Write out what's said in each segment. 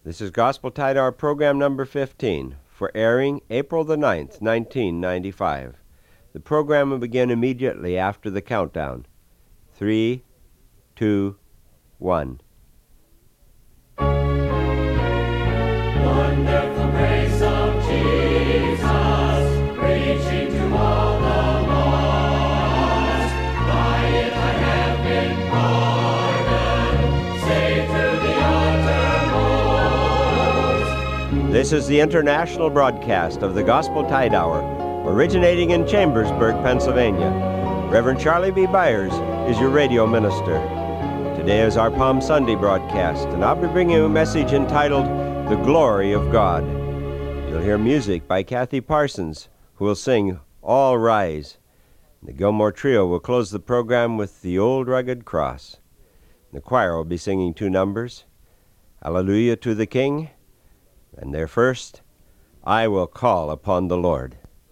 This is Gospel Tide Hour program number 15 for airing April the 9th, 1995. The program will begin immediately after the countdown. 3, 2, 1. Wonderful grace of Jesus, reaching to all the lost. By it I have been pardoned, saved to the uttermost. This is the international broadcast of the Gospel Tide Hour, originating in Chambersburg, Pennsylvania. Reverend Charlie B. Byers is your radio minister. Today is our Palm Sunday broadcast, and I'll be bringing you a message entitled The Glory of God. You'll hear music by Kathy Parsons, who will sing All Rise. The Gilmore Trio will close the program with The Old Rugged Cross. The choir will be singing two numbers, Hallelujah to the King, and their first, I Will Call Upon the Lord.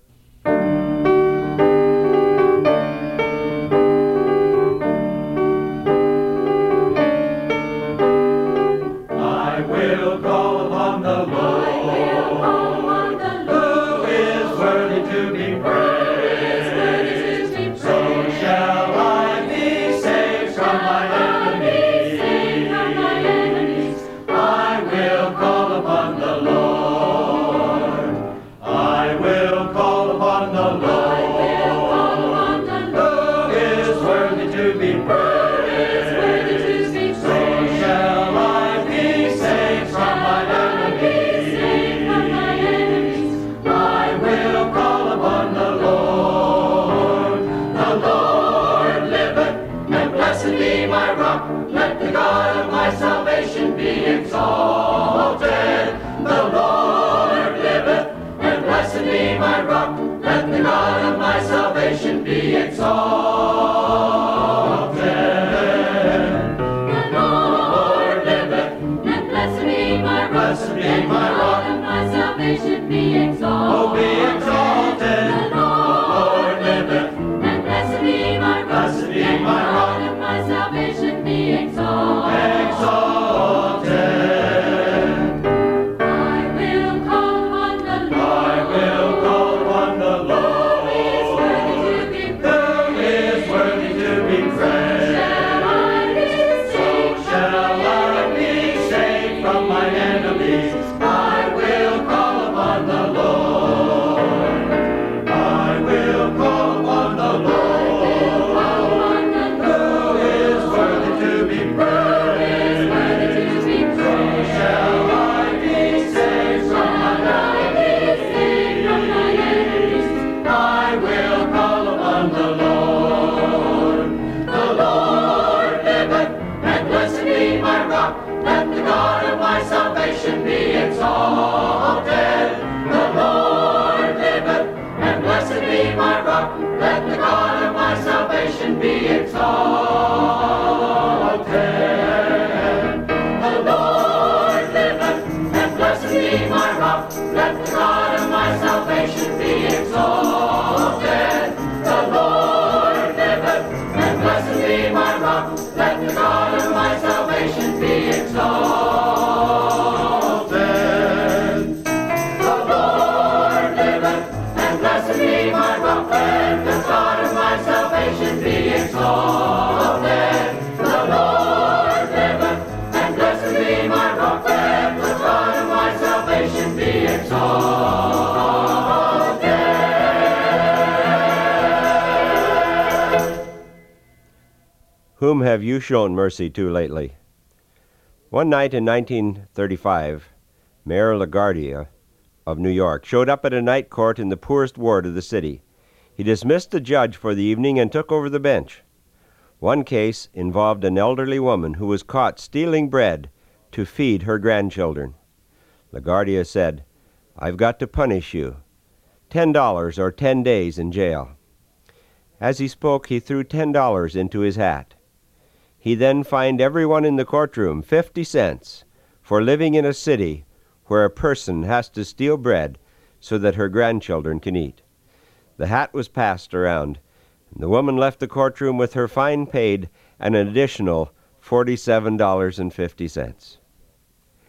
Whom have you shown mercy to lately? One night in 1935, Mayor LaGuardia of New York showed up at a night court in the poorest ward of the city. He dismissed the judge for the evening and took over the bench. One case involved an elderly woman who was caught stealing bread to feed her grandchildren. LaGuardia said, "I've got to punish you. $10 or 10 days in jail." As he spoke, he threw $10 into his hat. He then fined everyone in the courtroom 50 cents for living in a city where a person has to steal bread so that her grandchildren can eat. The hat was passed around, and the woman left the courtroom with her fine paid and an additional $47.50.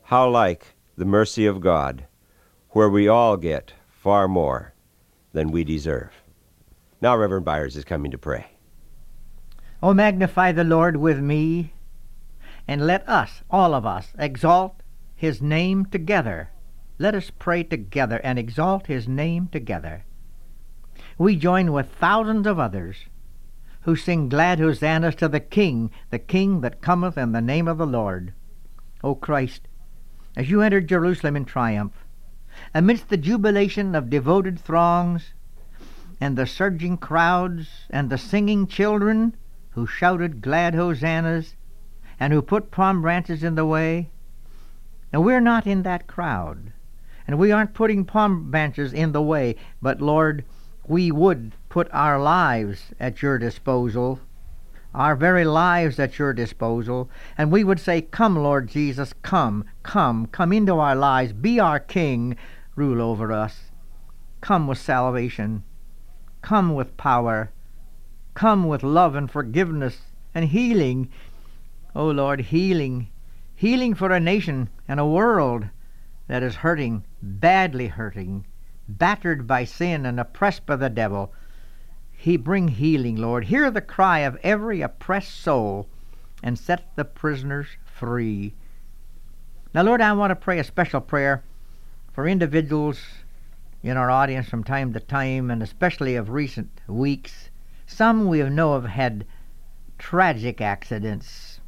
How like the mercy of God, where we all get far more than we deserve. Now Reverend Byers is coming to pray. Oh, magnify the Lord with me, and let us, all of us, exalt his name together. Let us pray together and exalt his name together. We join with thousands of others who sing glad hosannas to the King that cometh in the name of the Lord. O Christ, as you entered Jerusalem in triumph, amidst the jubilation of devoted throngs, and the surging crowds, and the singing children who shouted glad hosannas, and who put palm branches in the way. Now we're not in that crowd, and we aren't putting palm branches in the way, but Lord, we would put our lives at your disposal, our very lives at your disposal, and we would say, come, Lord Jesus, come into our lives, be our King, rule over us. Come with salvation, come with power, come with love and forgiveness and healing. Oh Lord, healing for a nation and a world that is hurting, badly hurting, battered by sin and oppressed by the devil. He bring healing, Lord. Hear the cry of every oppressed soul and set the prisoners free. Now, Lord, I want to pray a special prayer for individuals in our audience from time to time, and especially of recent weeks. Some we know have had tragic accidents.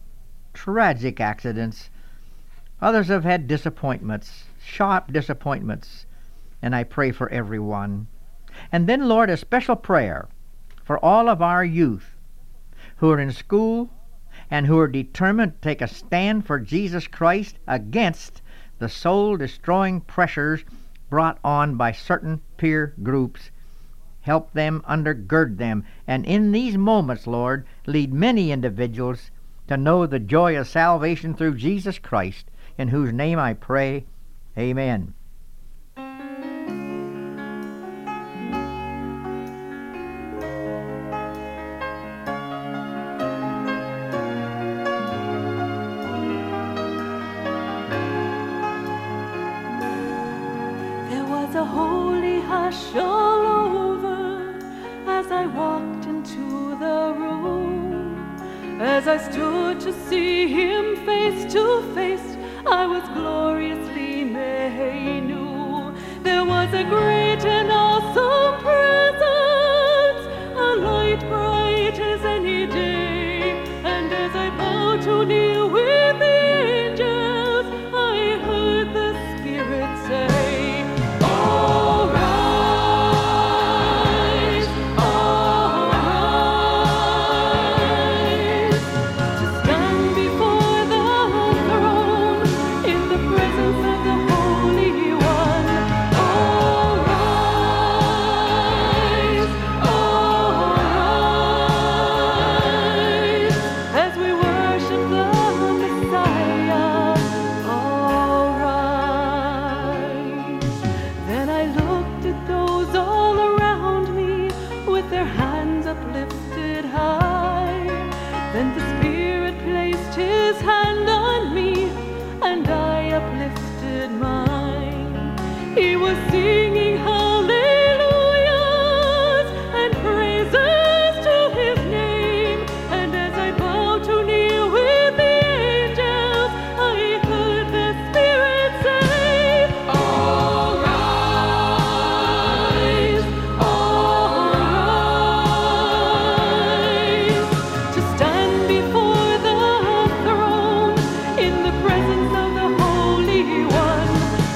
Others have had disappointments, sharp disappointments, and I pray for everyone. And then, Lord, a special prayer for all of our youth who are in school and who are determined to take a stand for Jesus Christ against the soul-destroying pressures brought on by certain peer groups. Help them, undergird them, and in these moments, Lord, lead many individuals to know the joy of salvation through Jesus Christ, in whose name I pray. Amen. There was a holy hush all over as I walked into the room. As I stood to see him face to face, I was gloriously made new. There was a great and awesome presence, a light bright as any day. And as I bowed to kneel with the angels, I heard the Spirit say, "Arise, arise, to stand before the throne in the presence of the Holy One. Arise, arise, as we worship the Messiah. Arise." Then I looked at those all around me with their hands uplifted high. Then the Spirit placed his hand on me, and I uplifted mine. He was singing hallelujahs and praises to his name. And as I bowed to kneel with the angels, I heard the Spirit say, "Arise, arise, to stand before the throne in the presence of the Holy One.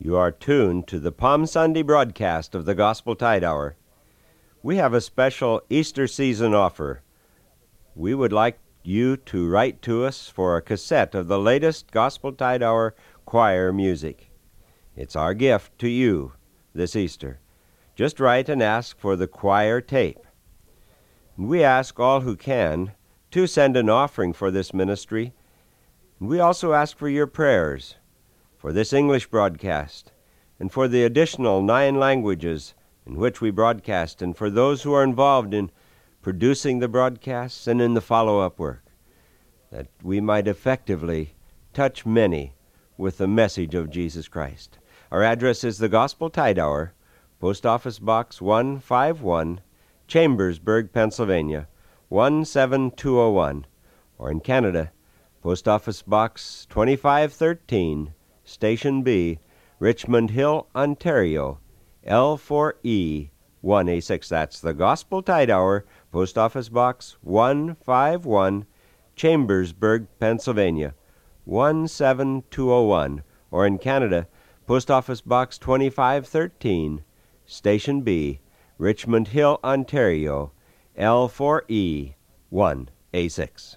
You are tuned to the Palm Sunday broadcast of the Gospel Tide Hour. We have a special Easter season offer. We would like you to write to us for a cassette of the latest Gospel Tide Hour choir music. It's our gift to you this Easter. Just write and ask for the choir tape. We ask all who can to send an offering for this ministry. We also ask for your prayers for this English broadcast and for the additional 9 languages in which we broadcast, and for those who are involved in producing the broadcasts and in the follow-up work, that we might effectively touch many with the message of Jesus Christ. Our address is the Gospel Tide Hour, Post Office Box 151, Chambersburg, Pennsylvania, 17201, or in Canada, Post Office Box 2513, Station B, Richmond Hill, Ontario, L4E 1A6. That's the Gospel Tide Hour, Post Office Box 151, Chambersburg, Pennsylvania, 17201, or in Canada, Post Office Box 2513, Station B, Richmond Hill, Ontario, L4E 1A6.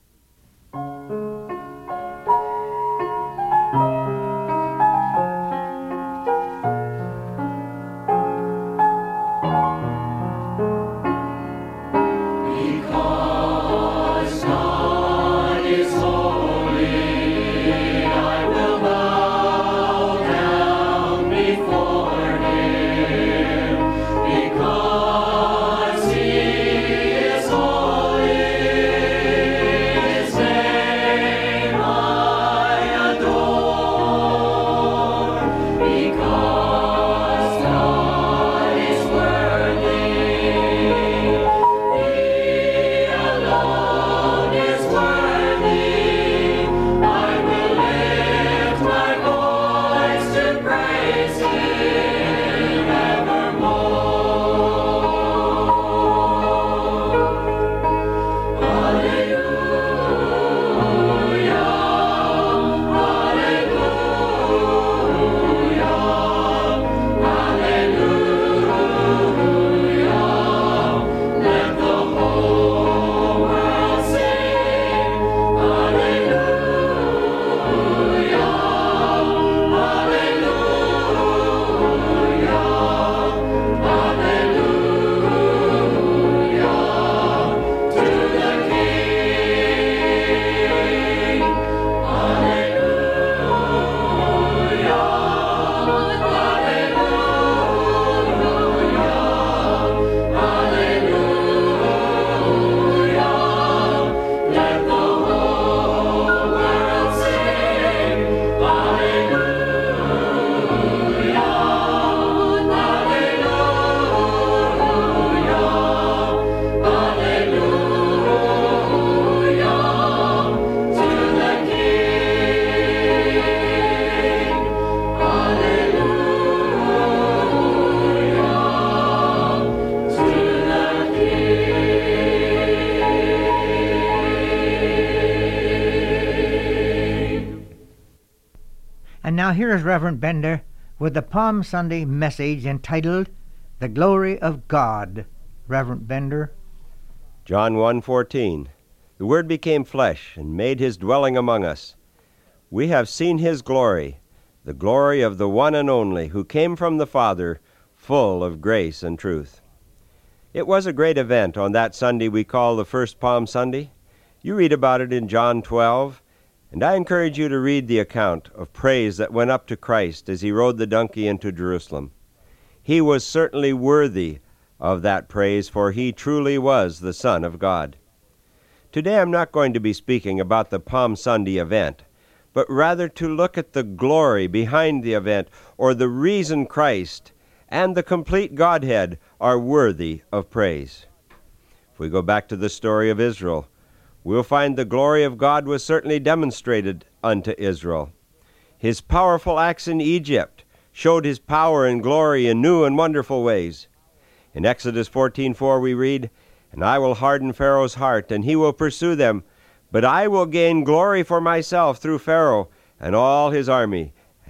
And now here is Reverend Bender with the Palm Sunday message entitled, The Glory of God. Reverend Bender. John 1:14. The Word became flesh and made his dwelling among us. We have seen his glory, the glory of the one and only, who came from the Father, full of grace and truth. It was a great event on that Sunday we call the First Palm Sunday. You read about it in John 12, and I encourage you to read the account of praise that went up to Christ as he rode the donkey into Jerusalem. He was certainly worthy of that praise, for he truly was the Son of God. Today I'm not going to be speaking about the Palm Sunday event, but rather to look at the glory behind the event, or the reason Christ and the complete Godhead are worthy of praise. If we go back to the story of Israel, we'll find the glory of God was certainly demonstrated unto Israel. His powerful acts in Egypt showed his power and glory in new and wonderful ways. In Exodus 14:4 we read, "And I will harden Pharaoh's heart, and he will pursue them, but I will gain glory for myself through Pharaoh and all his army,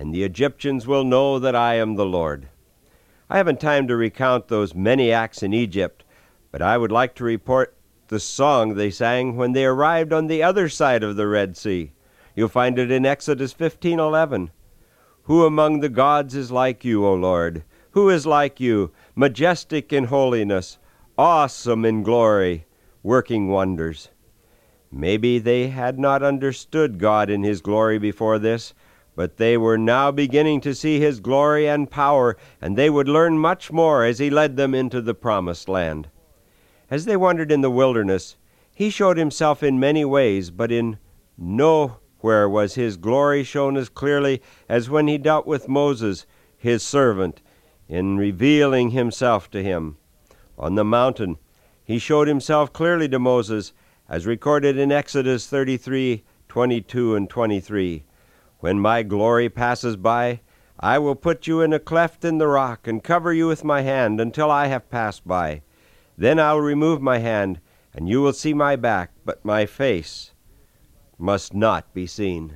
and the Egyptians will know that I am the Lord. I haven't time to recount those many acts in Egypt, but I would like to report the song they sang when they arrived on the other side of the Red Sea. You'll find it in Exodus 15:11. Who among the gods is like you, O Lord? Who is like you, majestic in holiness, awesome in glory, working wonders? Maybe they had not understood God in His glory before this, but they were now beginning to see His glory and power, and they would learn much more as He led them into the promised land. As they wandered in the wilderness, He showed Himself in many ways, but in nowhere was His glory shown as clearly as when He dealt with Moses, His servant, in revealing Himself to him. On the mountain, He showed Himself clearly to Moses, as recorded in Exodus 33:22 and 23. When my glory passes by, I will put you in a cleft in the rock and cover you with my hand until I have passed by. Then I will remove my hand, and you will see my back, but my face must not be seen.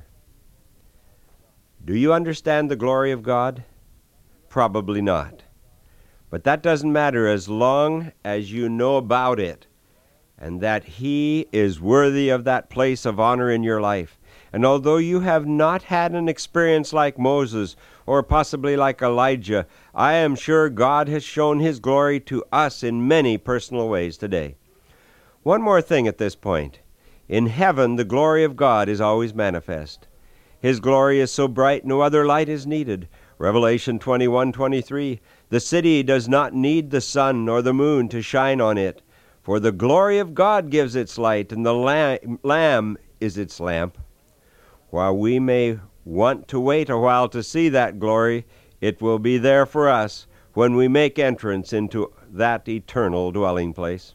Do you understand the glory of God? Probably not. But that doesn't matter as long as you know about it, and that He is worthy of that place of honor in your life. And although you have not had an experience like Moses or possibly like Elijah, I am sure God has shown His glory to us in many personal ways today. One more thing at this point. In heaven, the glory of God is always manifest. His glory is so bright no other light is needed. Revelation 21:23, the city does not need the sun nor the moon to shine on it, for the glory of God gives its light, and the Lamb is its lamp. While we may want to wait a while to see that glory, it will be there for us when we make entrance into that eternal dwelling place.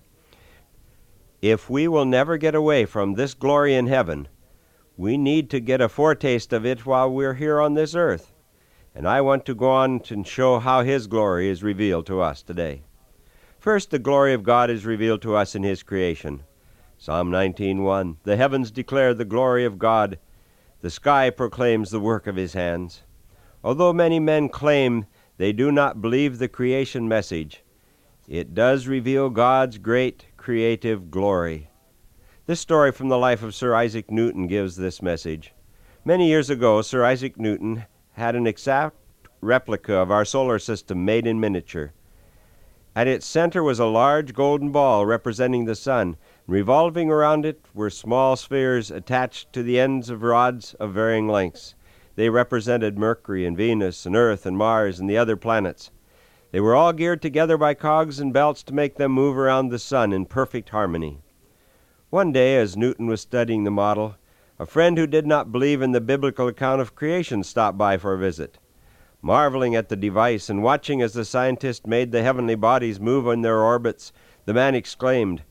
If we will never get away from this glory in heaven, we need to get a foretaste of it while we're here on this earth. And I want to go on and show how His glory is revealed to us today. First, the glory of God is revealed to us in His creation. Psalm 19:1, the heavens declare the glory of God. The sky proclaims the work of His hands. Although many men claim they do not believe the creation message, it does reveal God's great creative glory. This story from the life of Sir Isaac Newton gives this message. Many years ago, Sir Isaac Newton had an exact replica of our solar system made in miniature. At its center was a large golden ball representing the sun. Revolving around it were small spheres attached to the ends of rods of varying lengths. They represented Mercury and Venus and Earth and Mars and the other planets. They were all geared together by cogs and belts to make them move around the sun in perfect harmony. One day, as Newton was studying the model, a friend who did not believe in the biblical account of creation stopped by for a visit. Marveling at the device and watching as the scientist made the heavenly bodies move in their orbits, the man exclaimed,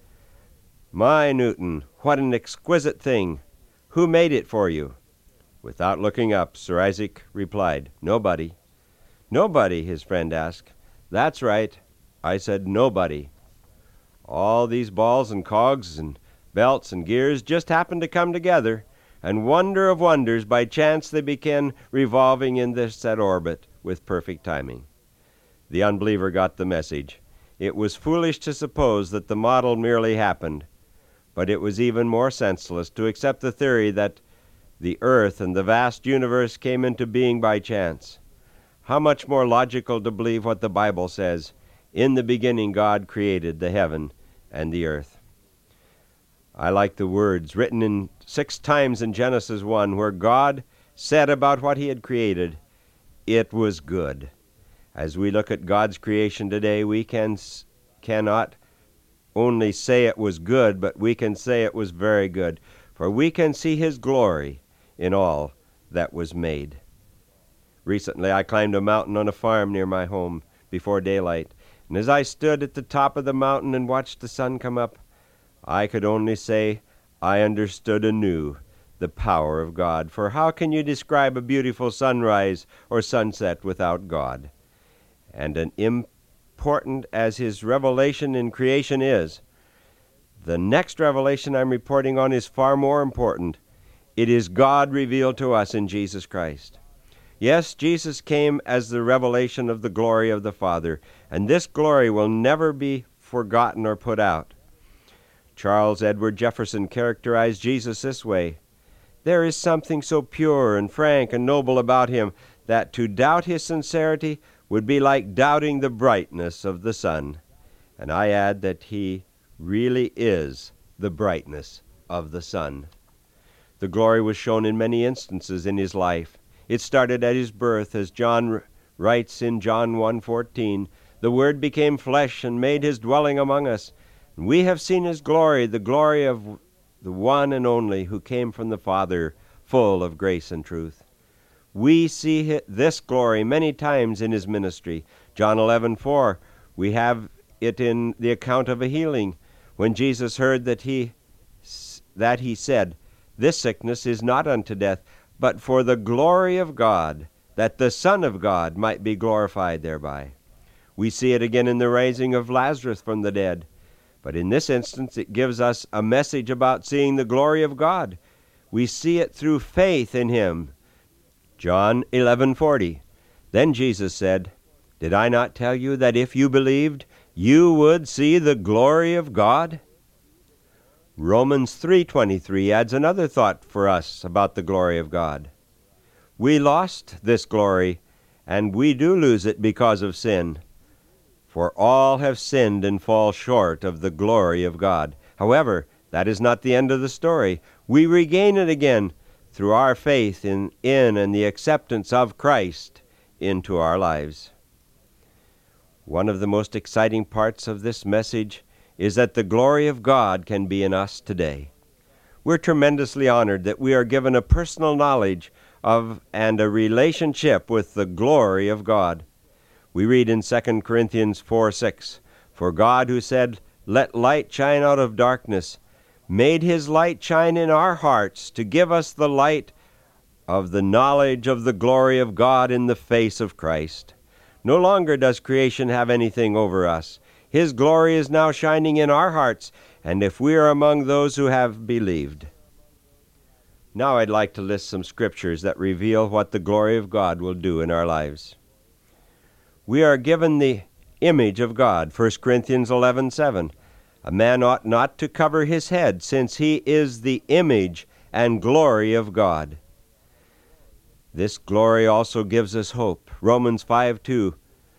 "My Newton, what an exquisite thing! Who made it for you?" Without looking up, Sir Isaac replied, "Nobody." "Nobody?" his friend asked. "That's right. I said nobody. All these balls and cogs and belts and gears just happened to come together, and wonder of wonders, by chance they began revolving in this set orbit with perfect timing." The unbeliever got the message. It was foolish to suppose that the model merely happened, but it was even more senseless to accept the theory that the earth and the vast universe came into being by chance. How much more logical to believe what the Bible says, "In the beginning God created the heaven and the earth." I like the words written in 6 times in Genesis 1, where God said about what He had created, "It was good." As we look at God's creation today, we cannot only say it was good, but we can say it was very good, for we can see His glory in all that was made. Recently, I climbed a mountain on a farm near my home before daylight, and as I stood at the top of the mountain and watched the sun come up, I could only say I understood anew the power of God. For how can you describe a beautiful sunrise or sunset without God? And an important as His revelation in creation is, the next revelation I'm reporting on is far more important. It is God revealed to us in Jesus Christ. Yes, Jesus came as the revelation of the glory of the Father, and this glory will never be forgotten or put out. Charles Edward Jefferson characterized Jesus this way: "There is something so pure and frank and noble about him that to doubt his sincerity would be like doubting the brightness of the sun." And I add that he really is the brightness of the sun. The glory was shown in many instances in his life. It started at his birth, as John writes in John 1:14, "The Word became flesh and made his dwelling among us. And we have seen his glory, the glory of the one and only who came from the Father, full of grace and truth." We see this glory many times in his ministry. John 11:4, we have it in the account of a healing, when Jesus heard that he said, "This sickness is not unto death, but for the glory of God, that the Son of God might be glorified thereby." We see it again in the raising of Lazarus from the dead. But in this instance it gives us a message about seeing the glory of God. We see it through faith in him. John 11:40, "Then Jesus said, Did I not tell you that if you believed, you would see the glory of God?" Romans 3:23 adds another thought for us about the glory of God. We lost this glory, and we do lose it because of sin. "For all have sinned and fall short of the glory of God." However, that is not the end of the story. We regain it again through our faith in and the acceptance of Christ into our lives. One of the most exciting parts of this message is that the glory of God can be in us today. We're tremendously honored that we are given a personal knowledge of and a relationship with the glory of God. We read in 2 Corinthians 4:6, "For God, who said, 'Let light shine out of darkness,' made his light shine in our hearts to give us the light of the knowledge of the glory of God in the face of Christ." No longer does creation have anything over us. His glory is now shining in our hearts, and if we are among those who have believed. Now I'd like to list some scriptures that reveal what the glory of God will do in our lives. We are given the image of God, 1 Corinthians 11:7. "A man ought not to cover his head, since he is the image and glory of God." This glory also gives us hope. Romans 5:2,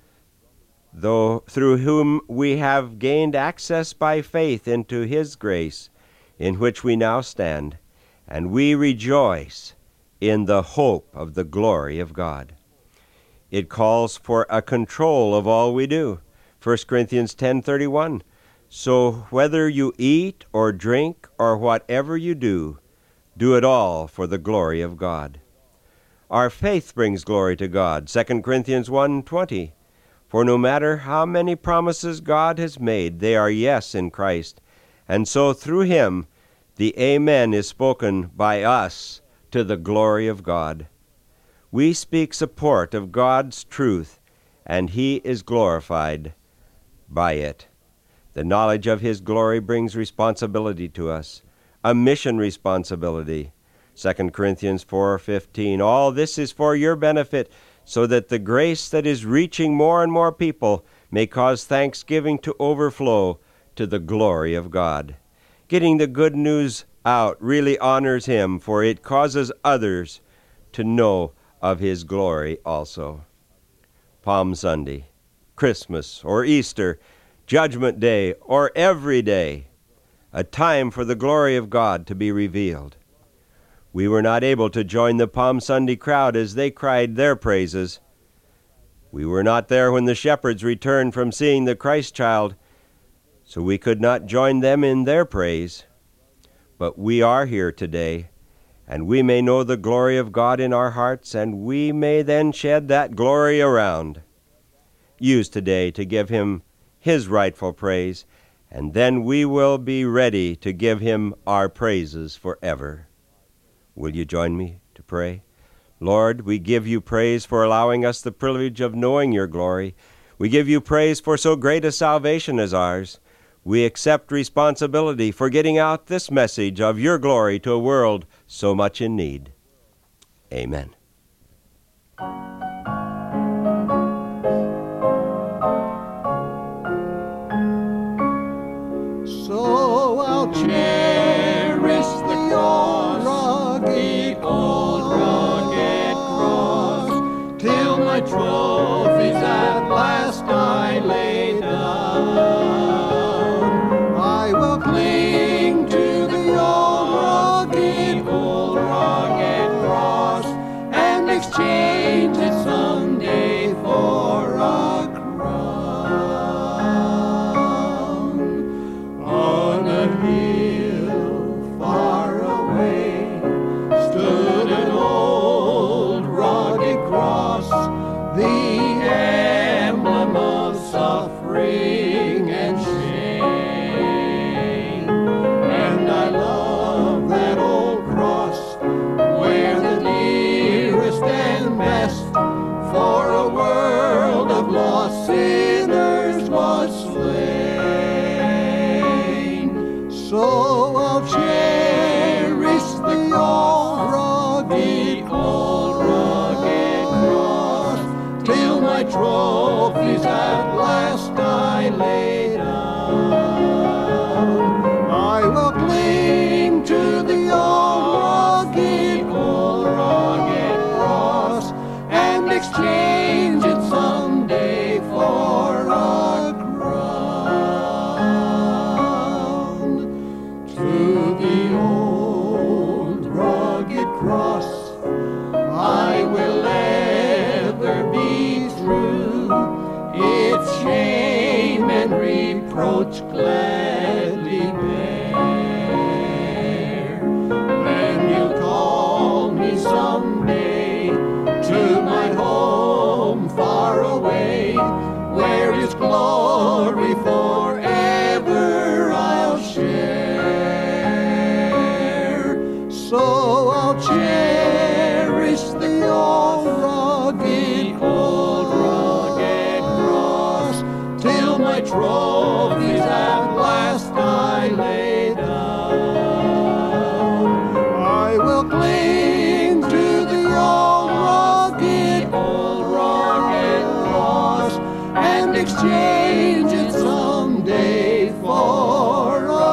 "Though through whom we have gained access by faith into his grace, in which we now stand, and we rejoice in the hope of the glory of God." It calls for a control of all we do. 1 Corinthians 10:31, "So whether you eat or drink or whatever you do, do it all for the glory of God." Our faith brings glory to God. 2 Corinthians 1:20, "For no matter how many promises God has made, they are yes in Christ, and so through him the Amen is spoken by us to the glory of God." We speak support of God's truth, and he is glorified by it. The knowledge of his glory brings responsibility to us, a mission responsibility. 2 Corinthians 4:15, "All this is for your benefit, so that the grace that is reaching more and more people may cause thanksgiving to overflow to the glory of God." Getting the good news out really honors him, for it causes others to know of his glory also. Palm Sunday, Christmas, or Easter, Judgment Day, or every day, a time for the glory of God to be revealed. We were not able to join the Palm Sunday crowd as they cried their praises. We were not there when the shepherds returned from seeing the Christ child, so we could not join them in their praise. But we are here today, and we may know the glory of God in our hearts, and we may then shed that glory around. Use today to give him his rightful praise, and then we will be ready to give him our praises forever. Will you join me to pray? Lord, we give you praise for allowing us the privilege of knowing your glory. We give you praise for so great a salvation as ours. We accept responsibility for getting out this message of your glory to a world so much in need. Amen. So I'll cherish the old rugged cross till my trophies at last I lay down. I will cling to the old rugged cross and exchange it someday for a crown. On a hill far away stood an old rugged cross, the emblem of suffering and shame. And I love that old cross where the dearest and best for a world of lost sinners was slain. So I'll cherish the old rugged cross till my trophies at last I lay down. I will cling to the old rugged cross and exchange it someday for a crown. To the old rugged cross I will ever be true, its shame and reproach gladly bear. Then you'll call me someday to my home far away, where His glory forever I'll share. So I'll cherish the old rugged cross till my trophies at last I lay down. I will cling to the old rugged cross and exchange it someday for a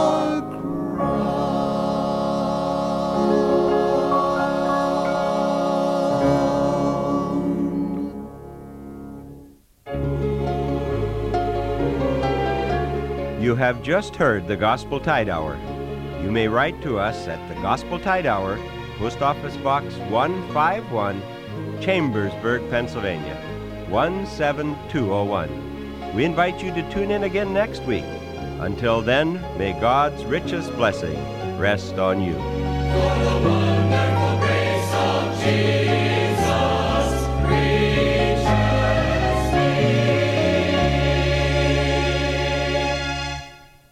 You have just heard the Gospel Tide Hour. You may write to us at the Gospel Tide Hour, Post Office Box 151, Chambersburg, Pennsylvania, 17201. We invite you to tune in again next week. Until then, may God's richest blessing rest on you. For the wonderful grace of Jesus.